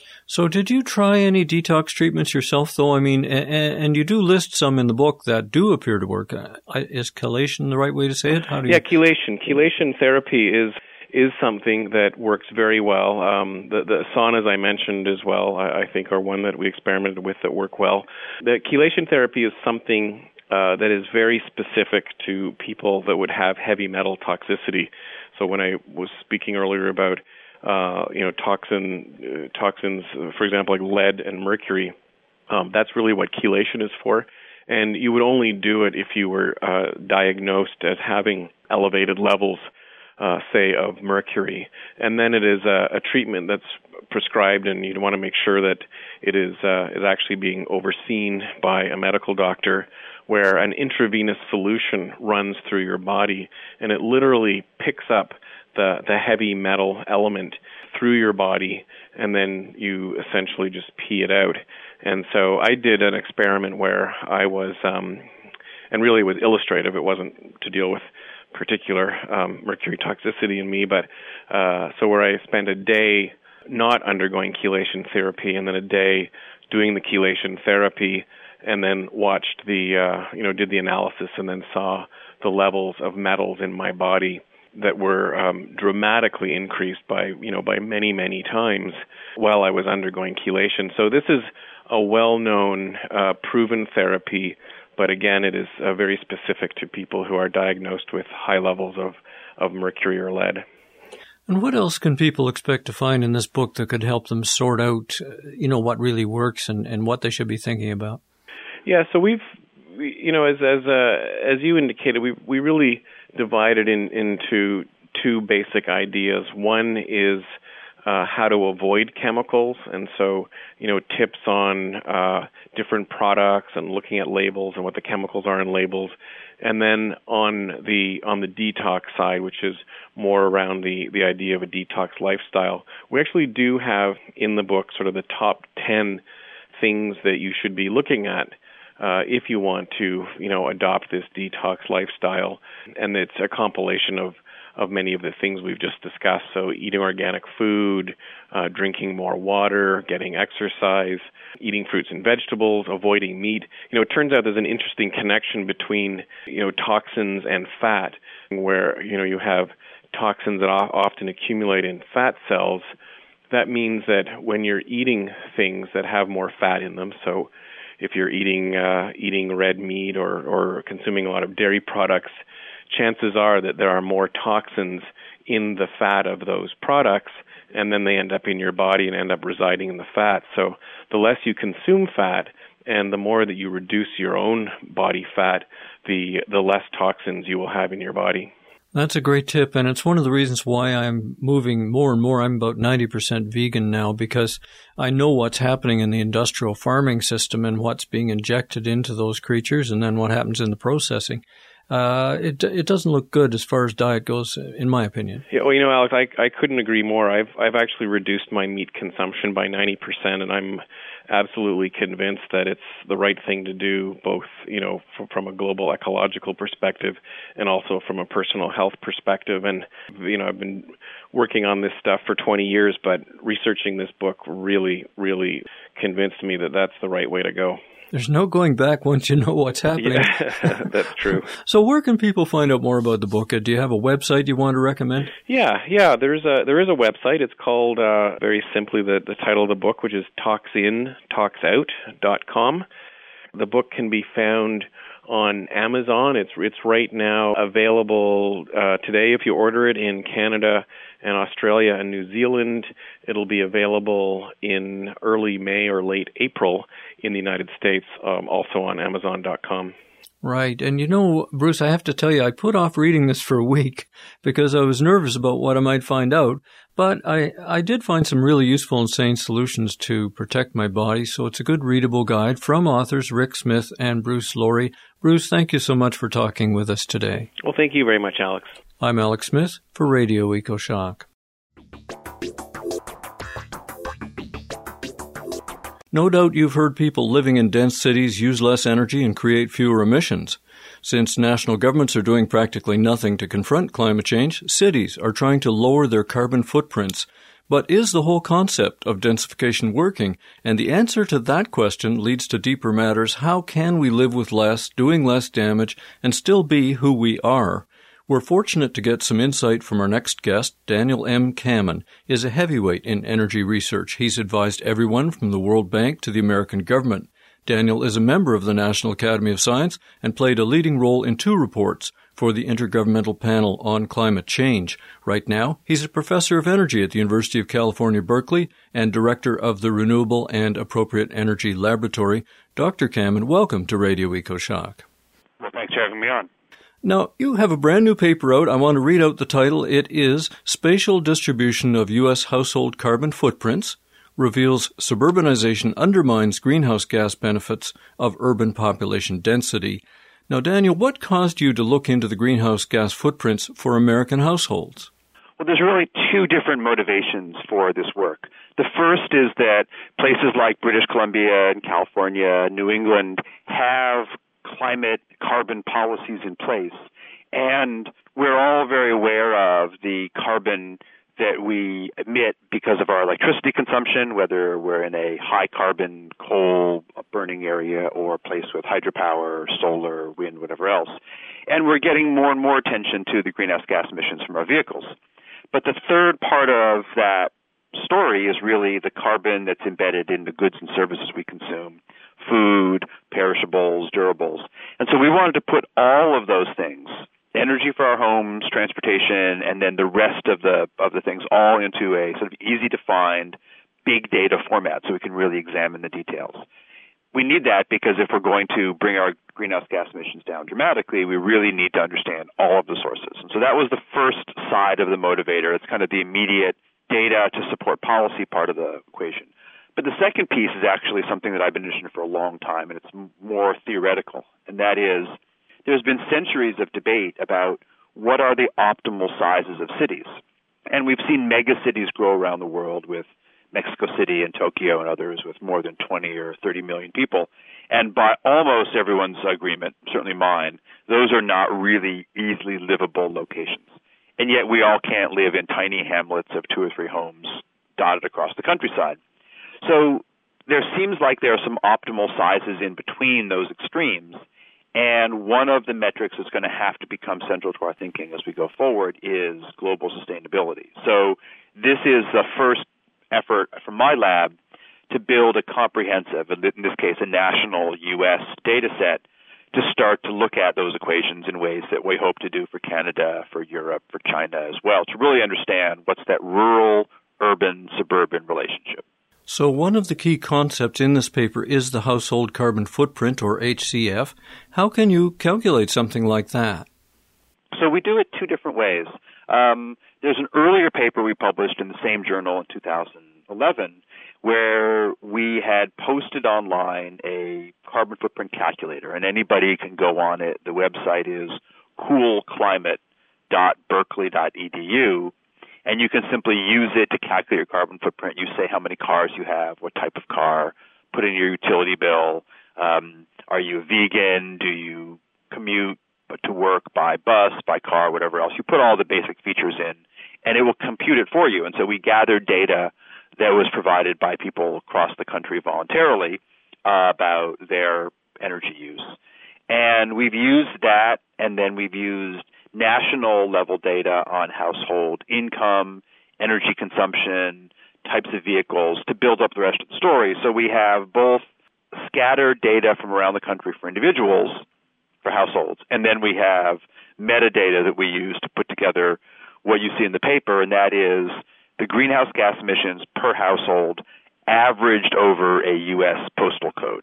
So did you try any detox treatments yourself, though? I mean, and you do list some in the book that do appear to work. Is chelation the right way to say it? How do you... Yeah, chelation. Chelation therapy is is something that works very well. Um, the, the saunas I mentioned as well, I, I think, are one that we experimented with that work well. The chelation therapy is something uh, that is very specific to people that would have heavy metal toxicity. So when I was speaking earlier about Uh, you know, toxin uh, toxins, uh, for example, like lead and mercury. Um, that's really what chelation is for. And you would only do it if you were uh, diagnosed as having elevated levels, uh, say, of mercury. And then it is a, a treatment that's prescribed, and you'd want to make sure that it is uh, is actually being overseen by a medical doctor, where an intravenous solution runs through your body, and it literally picks up the, the heavy metal element through your body, and then you essentially just pee it out. And so I did an experiment where I was, um, and really it was illustrative. It wasn't to deal with particular um, mercury toxicity in me, but uh, so where I spent a day not undergoing chelation therapy, and then a day doing the chelation therapy, and then watched the, uh, you know, did the analysis, and then saw the levels of metals in my body that were um, dramatically increased by, you know, by many, many times while I was undergoing chelation. So this is a well-known, uh, proven therapy, but again, it is uh, very specific to people who are diagnosed with high levels of, of mercury or lead. And what else can people expect to find in this book that could help them sort out, you know, what really works and, and what they should be thinking about? Yeah, so we've, we, you know, as as uh, as you indicated, we we really divided in, into two basic ideas. One is uh, how to avoid chemicals, and so, you know, tips on uh, different products and looking at labels and what the chemicals are in labels. And then on the on the detox side, which is more around the, the idea of a detox lifestyle, we actually do have in the book sort of the top ten things that you should be looking at uh, if you want to, you know, adopt this detox lifestyle. And it's a compilation of of many of the things we've just discussed. So eating organic food, uh, drinking more water, getting exercise, eating fruits and vegetables, avoiding meat. You know, it turns out there's an interesting connection between, you know, toxins and fat, where, you know, you have toxins that often accumulate in fat cells. That means that when you're eating things that have more fat in them, so if you're eating uh, eating red meat or, or consuming a lot of dairy products, chances are that there are more toxins in the fat of those products, and then they end up in your body and end up residing in the fat. So the less you consume fat and the more that you reduce your own body fat, the the less toxins you will have in your body. That's a great tip, and it's one of the reasons why I'm moving more and more. I'm about ninety percent vegan now because I know what's happening in the industrial farming system and what's being injected into those creatures and then what happens in the processing. Uh, it it doesn't look good as far as diet goes, in my opinion. Yeah, well, you know, Alex, I I couldn't agree more. I've I've actually reduced my meat consumption by ninety percent, and I'm absolutely convinced that it's the right thing to do, both, you know, from, from a global ecological perspective and also from a personal health perspective. And, you know, I've been working on this stuff for twenty years, but researching this book really, really convinced me that that's the right way to go. There's no going back once you know what's happening. Yeah, that's true. So where can people find out more about the book? Do you have a website you want to recommend? Yeah, yeah. There's a there is a website. It's called uh, very simply the, the title of the book, which is talks in talks out dot com. The book can be found on Amazon. It's it's right now available uh, today. If you order it in Canada and Australia and New Zealand, it'll be available in early May or late April in the United States, um, also on Amazon dot com. Right. And you know, Bruce, I have to tell you, I put off reading this for a week because I was nervous about what I might find out. But I, I did find some really useful and sane solutions to protect my body. So it's a good readable guide from authors Rick Smith and Bruce Lowry. Bruce, thank you so much for talking with us today. Well, thank you very much, Alex. I'm Alex Smith for Radio EcoShock. No doubt you've heard people living in dense cities use less energy and create fewer emissions. Since national governments are doing practically nothing to confront climate change, cities are trying to lower their carbon footprints. But is the whole concept of densification working? And the answer to that question leads to deeper matters. How can we live with less, doing less damage, and still be who we are? We're fortunate to get some insight from our next guest. Daniel M. Kammen is a heavyweight in energy research. He's advised everyone from the World Bank to the American government. Daniel is a member of the National Academy of Science and played a leading role in two reports for the Intergovernmental Panel on Climate Change. Right now, he's a professor of energy at the University of California, Berkeley, and director of the Renewable and Appropriate Energy Laboratory. Doctor Kammen, welcome to Radio EcoShock. Well, thanks for having me on. Now, you have a brand new paper out. I want to read out the title. It is Spatial Distribution of U S Household Carbon Footprints, Reveals Suburbanization Undermines Greenhouse Gas Benefits of Urban Population Density. Now, Daniel, what caused you to look into the greenhouse gas footprints for American households? Well, there's really two different motivations for this work. The first is that places like British Columbia and California, New England have climate carbon policies in place, and we're all very aware of the carbon that we emit because of our electricity consumption, whether we're in a high carbon coal burning area or a place with hydropower, solar, wind, whatever else. And we're getting more and more attention to the greenhouse gas emissions from our vehicles. But the third part of that story is really the carbon that's embedded in the goods and services we consume. Food, perishables, durables. And so we wanted to put all of those things, energy for our homes, transportation, and then the rest of the of the things all into a sort of easy to find big data format so we can really examine the details. We need that because if we're going to bring our greenhouse gas emissions down dramatically, we really need to understand all of the sources. And so that was the first side of the motivator. It's kind of the immediate data to support policy part of the equation. But the second piece is actually something that I've been interested in for a long time, and it's more theoretical, and that is there's been centuries of debate about what are the optimal sizes of cities. And we've seen megacities grow around the world with Mexico City and Tokyo and others with more than twenty or thirty million people. And by almost everyone's agreement, certainly mine, those are not really easily livable locations. And yet we all can't live in tiny hamlets of two or three homes dotted across the countryside. So there seems like there are some optimal sizes in between those extremes. And one of the metrics that's going to have to become central to our thinking as we go forward is global sustainability. So this is the first effort from my lab to build a comprehensive, in this case, a national U S data set to start to look at those equations in ways that we hope to do for Canada, for Europe, for China as well, to really understand what's that rural, urban, suburban relationship. So one of the key concepts in this paper is the household carbon footprint, or H C F. How can you calculate something like that? So we do it two different ways. Um, there's an earlier paper we published in the same journal in two thousand eleven where we had posted online a carbon footprint calculator, and anybody can go on it. The website is cool climate dot berkeley dot e d u. And you can simply use it to calculate your carbon footprint. You say how many cars you have, what type of car, put in your utility bill. Um, are you a vegan? Do you commute to work by bus, by car, whatever else? You put all the basic features in, and it will compute it for you. And so we gathered data that was provided by people across the country voluntarily uh, about their energy use. And we've used that, and then we've used national level data on household income, energy consumption, types of vehicles to build up the rest of the story. So we have both scattered data from around the country for individuals, for households, and then we have metadata that we use to put together what you see in the paper, and that is the greenhouse gas emissions per household averaged over a U S postal code.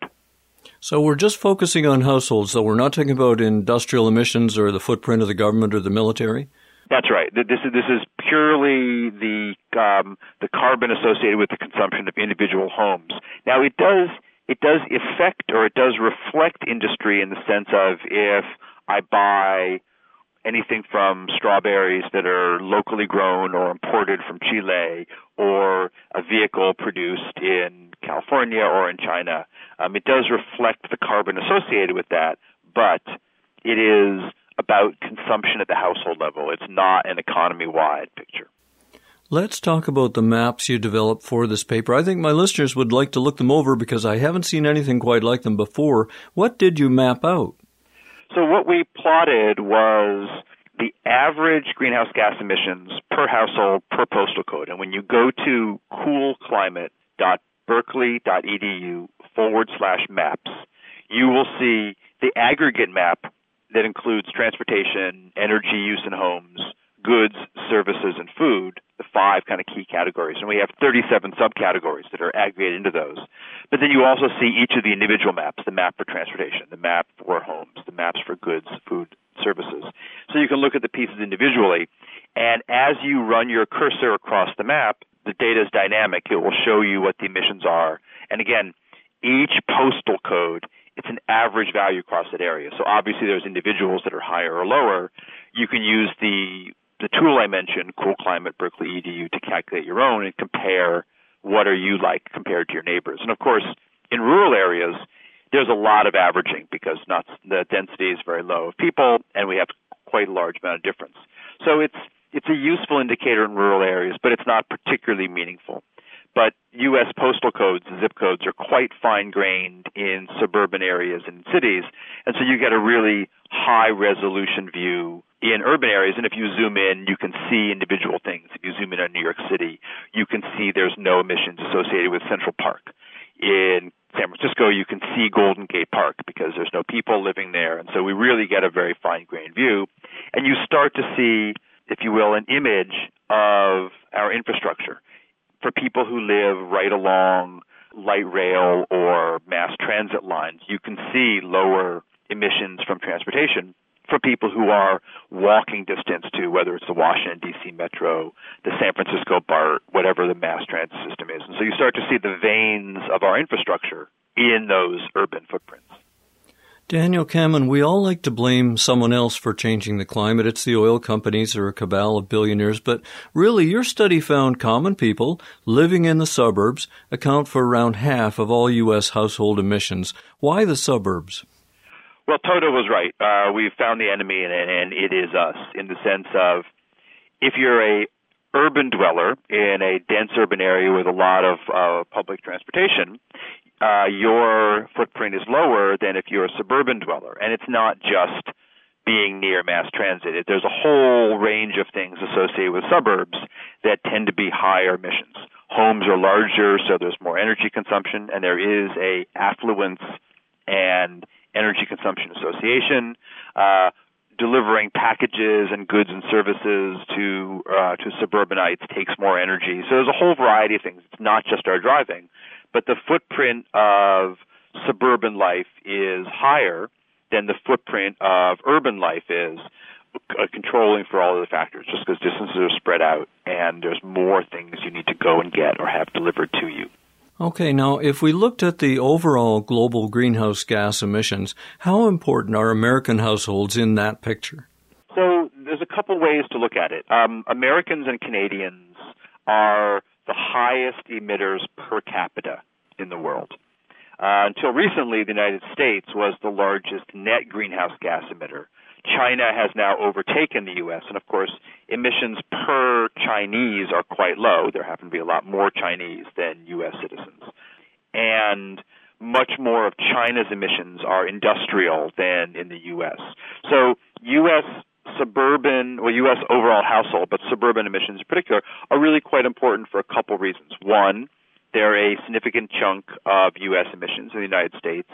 So we're just focusing on households, so we're not talking about industrial emissions or the footprint of the government or the military? That's right. This is this is purely the um, the carbon associated with the consumption of individual homes. Now, it does it does affect or it does reflect industry in the sense of if I buy anything from strawberries that are locally grown or imported from Chile, or a vehicle produced in California or in China. Um, it does reflect the carbon associated with that, but it is about consumption at the household level. It's not an economy-wide picture. Let's talk about the maps you developed for this paper. I think my listeners would like to look them over because I haven't seen anything quite like them before. What did you map out? So what we plotted was the average greenhouse gas emissions per household per postal code. And when you go to cool climate dot berkeley dot e d u forward slash maps, you will see the aggregate map that includes transportation, energy use in homes, goods, services, and food, the five kind of key categories. And we have thirty-seven subcategories that are aggregated into those. But then you also see each of the individual maps, the map for transportation, the map for homes, the maps for goods, food, services. So you can look at the pieces individually. And as you run your cursor across the map, the data is dynamic. It will show you what the emissions are. And again, each postal code, it's an average value across that area. So obviously there's individuals that are higher or lower. You can use the the tool I mentioned, Cool Climate Berkeley E D U, to calculate your own and compare what are you like compared to your neighbors. And of course, in rural areas, there's a lot of averaging because not the density is very low of people, and we have quite a large amount of difference. So it's it's a useful indicator in rural areas, but it's not particularly meaningful. But U S postal codes, zip codes, are quite fine-grained in suburban areas and cities, and so you get a really high-resolution view in urban areas. And if you zoom in, you can see individual things. If you zoom in on New York City, you can see there's no emissions associated with Central Park. In San Francisco, you can see Golden Gate Park because there's no people living there, and so we really get a very fine-grained view. And you start to see, if you will, an image of our infrastructure. For people who live right along light rail or mass transit lines, you can see lower emissions from transportation. For people who are walking distance to, whether it's the Washington, D C Metro, the San Francisco BART, whatever the mass transit system is. And so you start to see the veins of our infrastructure in those urban footprints. Daniel Kammen, we all like to blame someone else for changing the climate. It's the oil companies or a cabal of billionaires. But really, your study found common people living in the suburbs account for around half of all U S household emissions. Why the suburbs? Well, Toto was right. Uh, we found the enemy, and, and it is us, in the sense of if you're a urban dweller in a dense urban area with a lot of uh, public transportation, uh, your footprint is lower than if you're a suburban dweller. And it's not just being near mass transit. It, there's a whole range of things associated with suburbs that tend to be higher emissions. Homes are larger, so there's more energy consumption, and there is a affluence and energy consumption association. Uh, delivering packages and goods and services to uh, to suburbanites takes more energy. So there's a whole variety of things. It's not just our driving, but the footprint of suburban life is higher than the footprint of urban life is, uh, controlling for all of the factors, just because distances are spread out and there's more things you need to go and get or have delivered to you. Okay, now if we looked at the overall global greenhouse gas emissions, how important are American households in that picture? So there's a couple ways to look at it. Um, Americans and Canadians are the highest emitters per capita in the world. Uh, until recently, the United States was the largest net greenhouse gas emitter. China has now overtaken the U S, and of course, emissions per Chinese are quite low. There happen to be a lot more Chinese than U S citizens. And much more of China's emissions are industrial than in the U S. So U S suburban, or U S overall household, but suburban emissions in particular, are really quite important for a couple reasons. One, they're a significant chunk of U S emissions in the United States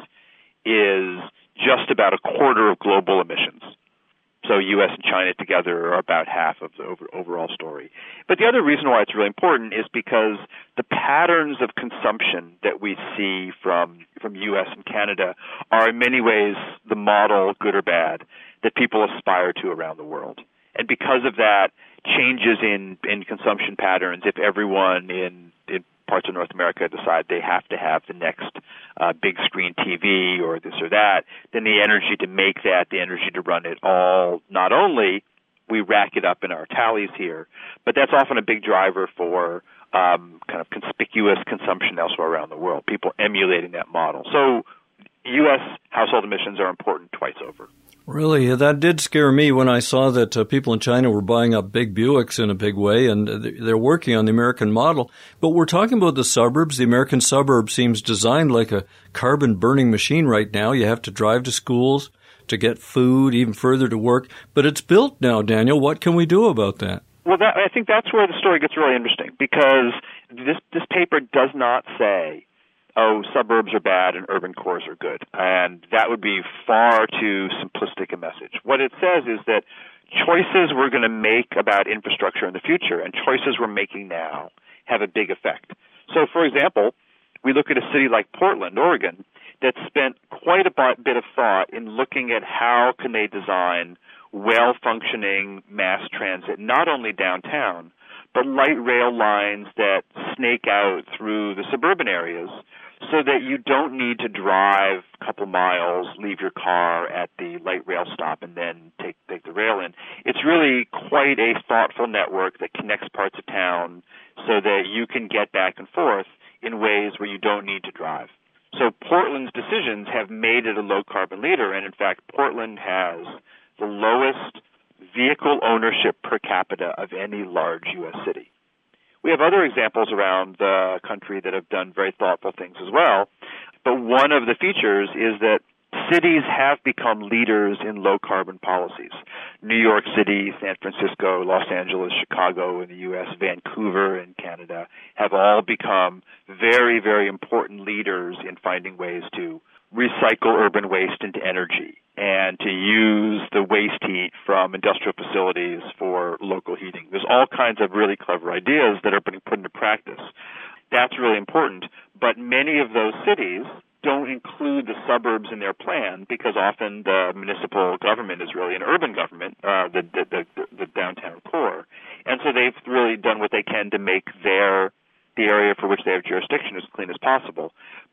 is just about a quarter of global emissions. So U S and China together are about half of the over, overall story. But the other reason why it's really important is because the patterns of consumption that we see from, from U S and Canada are in many ways the model, good or bad, that people aspire to around the world. And because of that, changes in, in consumption patterns, if everyone in, in parts of North America decide they have to have the next uh, big screen T V or this or that, then the energy to make that, the energy to run it all, not only we rack it up in our tallies here, but that's often a big driver for um, kind of conspicuous consumption elsewhere around the world, people emulating that model. So U S household emissions are important twice over. Really, that did scare me when I saw that uh, people in China were buying up big Buicks in a big way, and they're working on the American model. But we're talking about the suburbs. The American suburb seems designed like a carbon-burning machine right now. You have to drive to schools to get food, even further to work. But it's built now, Daniel. What can we do about that? Well, that, I think that's where the story gets really interesting, because this, this paper does not say, oh, suburbs are bad and urban cores are good. And that would be far too simplistic a message. What it says is that choices we're going to make about infrastructure in the future and choices we're making now have a big effect. So, for example, we look at a city like Portland, Oregon, that spent quite a bit of thought in looking at how can they design well-functioning mass transit, not only downtown, but light rail lines that snake out through the suburban areas so that you don't need to drive a couple miles, leave your car at the light rail stop, and then take, take the rail in. It's really quite a thoughtful network that connects parts of town so that you can get back and forth in ways where you don't need to drive. So Portland's decisions have made it a low-carbon leader, and in fact, Portland has the lowest vehicle ownership per capita of any large U S city. We have other examples around the country that have done very thoughtful things as well, but one of the features is that cities have become leaders in low-carbon policies. New York City, San Francisco, Los Angeles, Chicago in the U S, Vancouver in Canada have all become very, very important leaders in finding ways to recycle urban waste into energy and to use the waste heat from industrial facilities for local heating. There's all kinds of really clever ideas that are being put into practice. That's really important, but many of those cities don't include the suburbs in their plan because often the municipal government is really an urban government, uh, the, the, the, the downtown core. And so they've really done what they can to make their the area for which they have jurisdiction as clean as possible.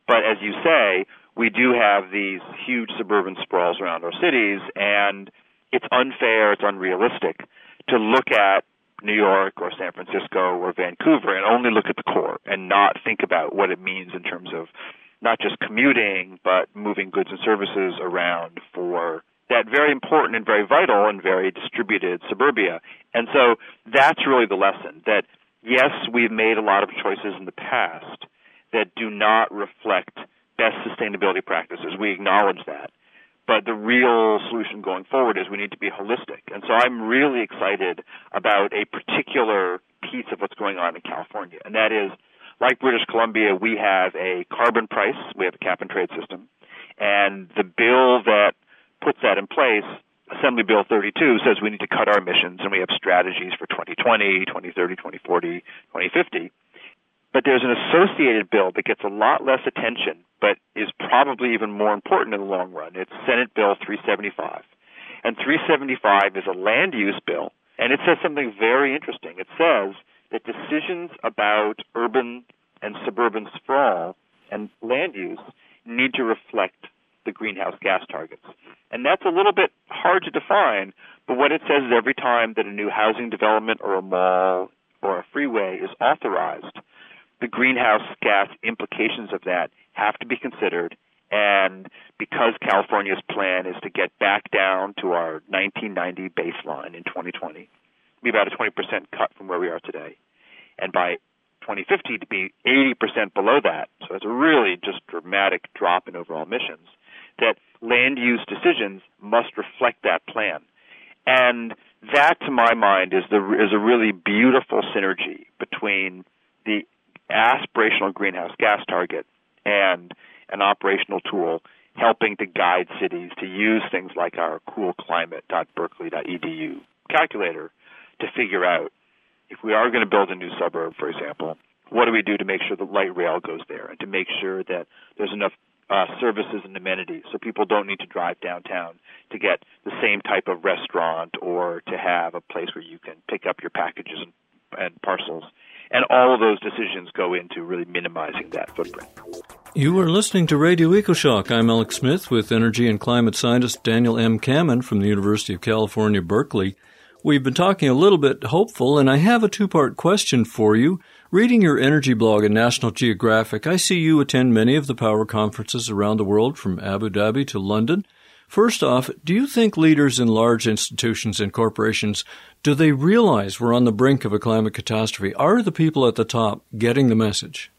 But as you say, we do have these huge suburban sprawls around our cities, and it's unfair, it's unrealistic to look at New York or San Francisco or Vancouver and only look at the core and not think about what it means in terms of not just commuting, but moving goods and services around for that very important and very vital and very distributed suburbia. And so that's really the lesson, that yes, we've made a lot of choices in the past that do not reflect best sustainability practices. We acknowledge that. But the real solution going forward is we need to be holistic. And so I'm really excited about a particular piece of what's going on in California. And that is, like British Columbia, we have a carbon price. We have a cap-and-trade system. And the bill that puts that in place, Assembly Bill thirty-two, says we need to cut our emissions, and we have strategies for twenty twenty, twenty thirty, twenty forty, twenty fifty. But there's an associated bill that gets a lot less attention, but is probably even more important in the long run. It's Senate Bill three seventy-five. And three seventy-five is a land use bill, and it says something very interesting. It says that decisions about urban and suburban sprawl and land use need to reflect the greenhouse gas targets. And that's a little bit hard to define, but what it says is every time that a new housing development or a mall or a freeway is authorized, the greenhouse gas implications of that have to be considered. And because California's plan is to get back down to our nineteen ninety baseline in twenty twenty, be about a twenty percent cut from where we are today. And by twenty fifty to be eighty percent below that, so it's a really just dramatic drop in overall emissions, that land use decisions must reflect that plan. And that, to my mind, is the is a really beautiful synergy between the aspirational greenhouse gas target and an operational tool helping to guide cities to use things like our cool climate dot berkeley dot e d u calculator to figure out, if we are going to build a new suburb, for example, what do we do to make sure the light rail goes there and to make sure that there's enough uh, services and amenities so people don't need to drive downtown to get the same type of restaurant or to have a place where you can pick up your packages and, and parcels. And all of those decisions go into really minimizing that footprint. You are listening to Radio EcoShock. I'm Alex Smith with energy and climate scientist Daniel M. Kamen from the University of California, Berkeley. We've been talking a little bit hopeful, and I have a two-part question for you. Reading your energy blog in National Geographic, I see you attend many of the power conferences around the world, from Abu Dhabi to London. First off, do you think leaders in large institutions and corporations, do they realize we're on the brink of a climate catastrophe? Are the people at the top getting the message?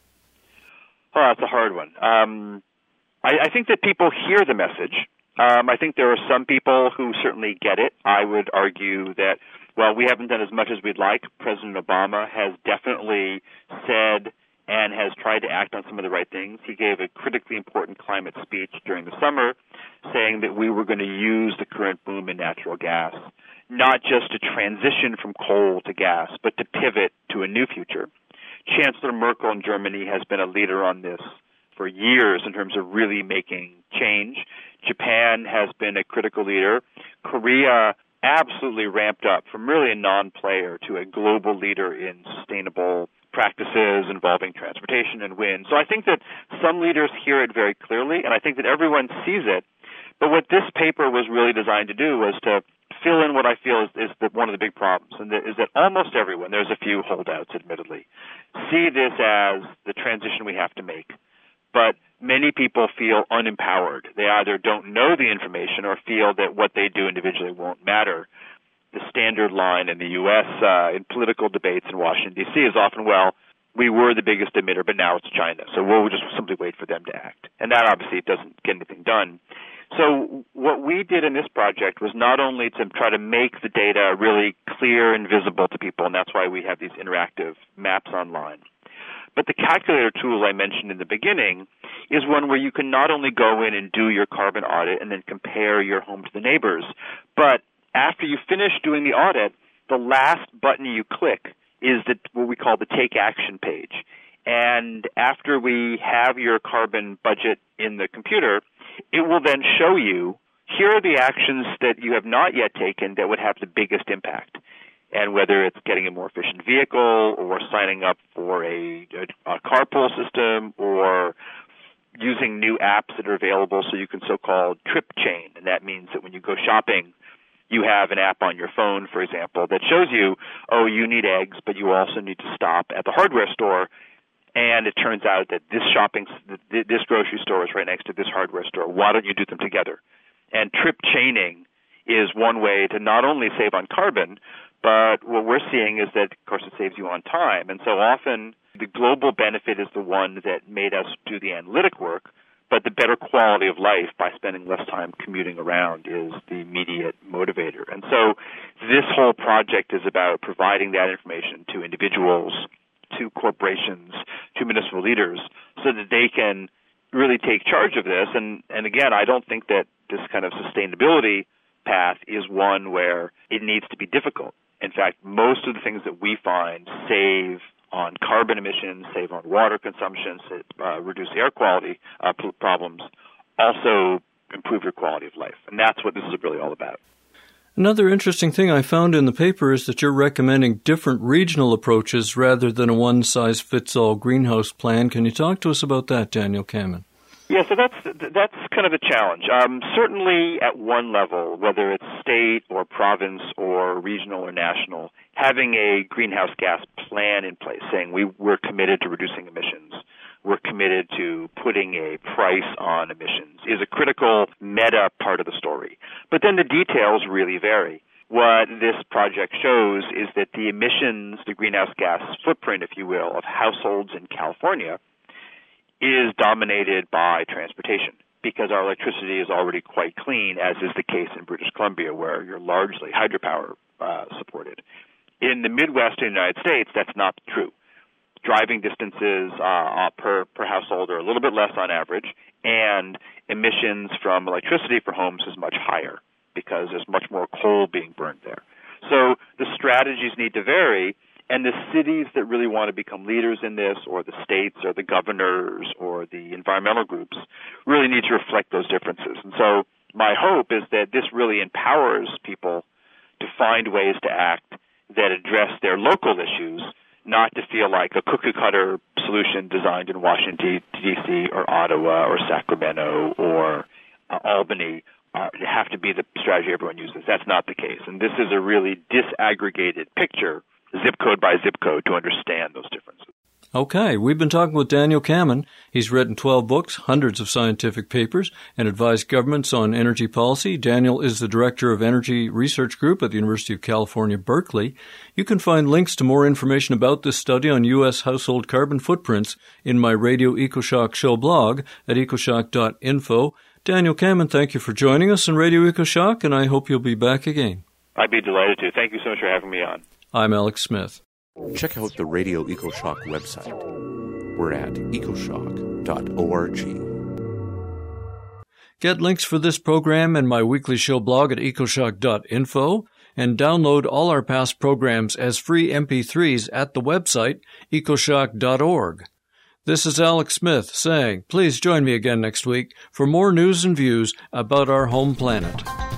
Oh, that's a hard one. Um, I, I think that people hear the message. Um, I think there are some people who certainly get it. I would argue that, well, we haven't done as much as we'd like. President Obama has definitely said and has tried to act on some of the right things. He gave a critically important climate speech during the summer saying that we were going to use the current boom in natural gas, not just to transition from coal to gas, but to pivot to a new future. Chancellor Merkel in Germany has been a leader on this for years in terms of really making change. Japan has been a critical leader. Korea absolutely ramped up from really a non-player to a global leader in sustainable practices involving transportation and wind. So I think that some leaders hear it very clearly, and I think that everyone sees it. But what this paper was really designed to do was to fill in what I feel is, is the, one of the big problems, and that is that almost everyone, there's a few holdouts admittedly, see this as the transition we have to make. But many people feel unempowered. They either don't know the information or feel that what they do individually won't matter. The standard line in the U S uh, in political debates in Washington, D C is often, well, we were the biggest emitter, but now it's China, so we'll just simply wait for them to act. And that obviously doesn't get anything done. So what we did in this project was not only to try to make the data really clear and visible to people, and that's why we have these interactive maps online, but the calculator tool I mentioned in the beginning is one where you can not only go in and do your carbon audit and then compare your home to the neighbors, but after you finish doing the audit, the last button you click is the, what we call the Take Action page. And after we have your carbon budget in the computer, it will then show you, here are the actions that you have not yet taken that would have the biggest impact. And whether it's getting a more efficient vehicle or signing up for a, a, a carpool system or using new apps that are available so you can so-called trip chain. And that means that when you go shopping, you have an app on your phone, for example, that shows you, oh, you need eggs, but you also need to stop at the hardware store. And it turns out that this shopping, this grocery store is right next to this hardware store. Why don't you do them together? And trip chaining is one way to not only save on carbon, but what we're seeing is that, of course, it saves you on time. And so often the global benefit is the one that made us do the analytic work, but the better quality of life by spending less time commuting around is the immediate motivator. And so this whole project is about providing that information to individuals, to corporations, to municipal leaders, so that they can really take charge of this. And, and again, I don't think that this kind of sustainability path is one where it needs to be difficult. In fact, most of the things that we find save on carbon emissions, save on water consumption, save, uh, reduce air quality uh, problems, also improve your quality of life. And that's what this is really all about. Another interesting thing I found in the paper is that you're recommending different regional approaches rather than a one-size-fits-all greenhouse plan. Can you talk to us about that, Daniel Kammen? Yeah, so that's that's kind of a challenge. Um, certainly at one level, whether it's state or province or regional or national, having a greenhouse gas plan in place, saying we, we're committed to reducing emissions, we're committed to putting a price on emissions, is a critical meta part of the story. But then the details really vary. What this project shows is that the emissions, the greenhouse gas footprint, if you will, of households in California is dominated by transportation, because our electricity is already quite clean, as is the case in British Columbia, where you're largely hydropower uh, supported. In the Midwestern United States, that's not true. Driving distances uh, per, per household are a little bit less on average, and emissions from electricity for homes is much higher because there's much more coal being burned there. So the strategies need to vary. And the cities that really want to become leaders in this, or the states, or the governors, or the environmental groups, really need to reflect those differences. And so my hope is that this really empowers people to find ways to act that address their local issues, not to feel like a cookie-cutter solution designed in Washington, D C, or Ottawa, or Sacramento, or uh, Albany uh, have to be the strategy everyone uses. That's not the case. And this is a really disaggregated picture, zip code by zip code, to understand those differences. Okay, we've been talking with Daniel Kammen. He's written twelve books, hundreds of scientific papers, and advised governments on energy policy. Daniel is the director of Energy Research Group at the University of California, Berkeley. You can find links to more information about this study on U S household carbon footprints in my Radio EcoShock show blog at ecoshock dot info. Daniel Kammen, thank you for joining us on Radio EcoShock, and I hope you'll be back again. I'd be delighted to. Thank you so much for having me on. I'm Alex Smith. Check out the Radio EcoShock website. We're at ecoshock dot org. Get links for this program and my weekly show blog at ecoshock dot info, and download all our past programs as free M P threes at the website ecoshock dot org. This is Alex Smith saying, please join me again next week for more news and views about our home planet.